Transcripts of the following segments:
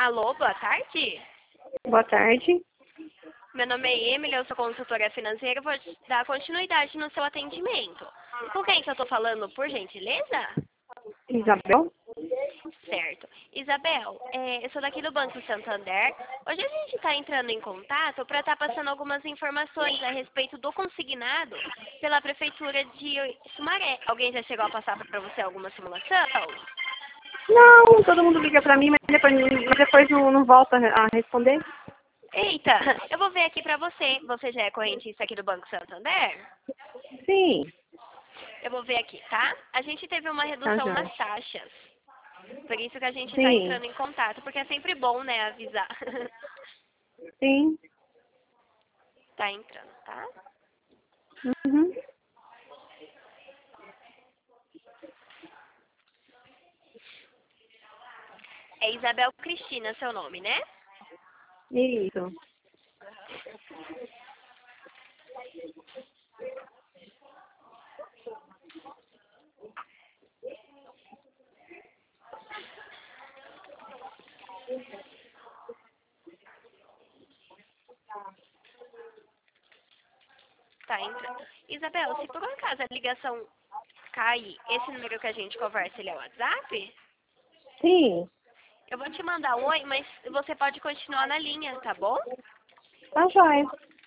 Alô, boa tarde. Boa tarde. Meu nome é Emily, eu sou consultora financeira, vou dar continuidade no seu atendimento. Com quem que eu estou falando, por gentileza? Isabel? Certo. Isabel, eu sou daqui do Banco Santander. Hoje a gente está entrando em contato para estar passando algumas informações a respeito do consignado pela Prefeitura de Sumaré. Alguém já chegou a passar para você alguma simulação? Não, todo mundo liga pra mim, mas depois não volta a responder. Eita, eu vou ver aqui para você. Você já é correntista aqui do Banco Santander? Sim, Eu vou ver aqui, tá? A gente teve uma tá redução joia. nas taxas. Por isso que a gente está Sim, entrando em contato, porque é sempre bom, né, avisar. sim. Tá entrando, tá? Uhum. É Isabel Cristina seu nome, né? Isso. Tá entrando. Isabel, se por um acaso a ligação cair, esse número que a gente conversa, ele é o WhatsApp? Sim, Eu vou te mandar um oi, mas você pode continuar na linha, tá bom? tá joia.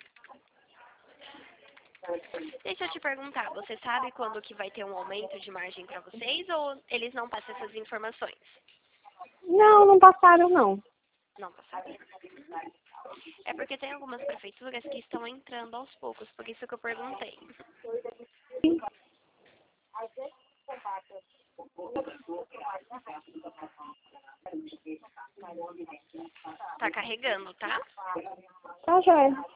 Deixa eu te perguntar, você sabe quando que vai ter um aumento de margem para vocês ou eles não passam essas informações? Não passaram, não. Não tá sabendo. É porque tem algumas prefeituras que estão entrando aos poucos, por isso que eu perguntei. Tá carregando, tá? Tá joia.